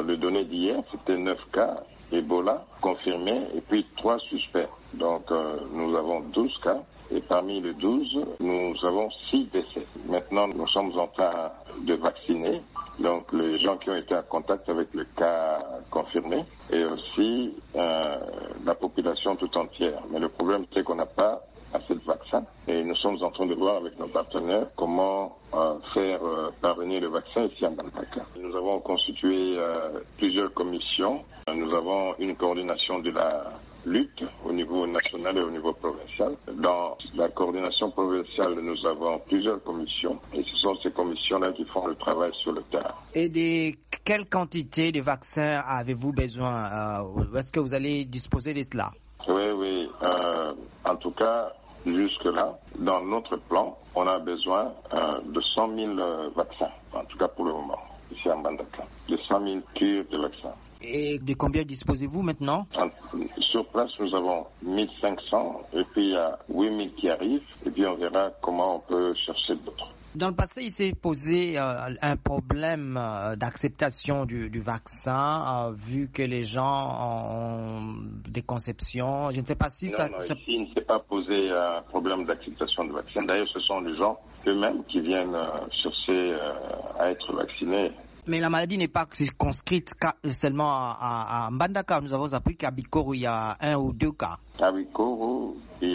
Les données d'hier, c'était 9 cas Ebola confirmés et puis 3 suspects. Donc nous avons 12 cas. Et parmi les 12, nous avons 6 décès. Maintenant, nous sommes en train de vacciner donc les gens qui ont été en contact avec le cas confirmé et aussi la population tout entière. Mais le problème, c'est qu'on n'a pas assez de vaccins et nous sommes en train de voir avec nos partenaires comment faire parvenir le vaccin ici à Mbandaka. Nous avons constitué plusieurs commissions. Nous avons une coordination de la lutte au niveau national et au niveau provincial. Dans la coordination provinciale, nous avons plusieurs commissions et ce sont ces commissions-là qui font le travail sur le terrain. Et de quelle quantité de vaccins avez-vous besoin? Est-ce que vous allez disposer de cela? Oui. En tout cas, jusque-là, dans notre plan, on a besoin de 100 000 vaccins, en tout cas pour le moment, ici à Mbandaka, de 100 000 cures de vaccins. Et de combien disposez-vous maintenant? Sur place, nous avons 1500 et puis il y a 8000 qui arrivent et puis on verra comment on peut chercher d'autres. Dans le passé, il s'est posé un problème d'acceptation du vaccin, vu que les gens ont des conceptions. Je ne sais pas si non, ici, il ne s'est pas posé un problème d'acceptation du vaccin. D'ailleurs, ce sont les gens eux-mêmes qui viennent chercher à être vaccinés. Mais la maladie n'est pas circonscrite seulement à Mbandaka. Nous avons appris qu'à Bikoro, il y a 1 ou 2 cas. À Bikoro, il y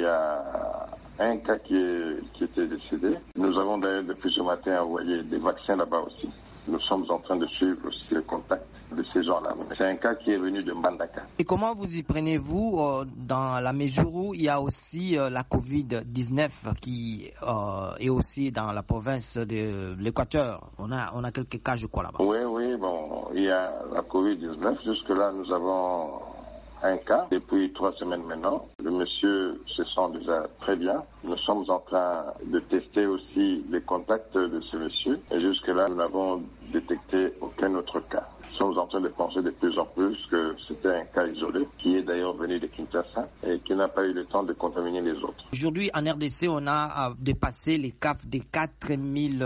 a un cas qui était décédé. Nous avons d'ailleurs depuis ce matin envoyé des vaccins là-bas aussi. Nous sommes en train de suivre aussi les contacts de ces gens-là. C'est un cas qui est venu de Mbandaka. Et comment vous y prenez-vous dans la mesure où il y a aussi la Covid-19 qui est aussi dans la province de l'Équateur? On a quelques cas, je crois, là-bas. Oui, bon, il y a la Covid-19. Jusque-là, nous avons un cas depuis 3 semaines maintenant. Le monsieur se sent déjà très bien. Nous sommes en train de tester aussi les contacts de ce monsieur. Et jusque-là, nous n'avons détecté aucun autre cas. Nous sommes en train de penser de plus en plus que c'était un cas isolé, qui est d'ailleurs venu de Kinshasa et qui n'a pas eu le temps de contaminer les autres. Aujourd'hui, en RDC, on a dépassé les caps des 4000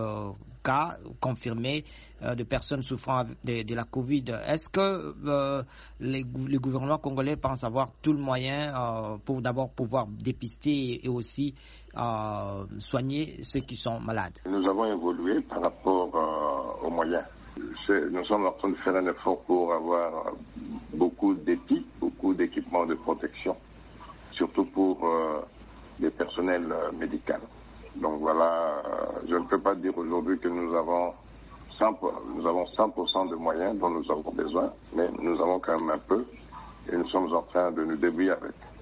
cas confirmés de personnes souffrant de la Covid. Est-ce que le gouvernement congolais pense avoir tout le moyen pour d'abord pouvoir dépister et aussi soigner ceux qui sont malades? Nous avons évolué par rapport aux moyens. Nous sommes en train de faire un effort pour avoir beaucoup d'épis, beaucoup d'équipements de protection, surtout pour les personnels médicaux. Donc voilà, je ne peux pas dire aujourd'hui que nous avons 100% de moyens dont nous avons besoin, mais nous avons quand même un peu et nous sommes en train de nous débrouiller avec.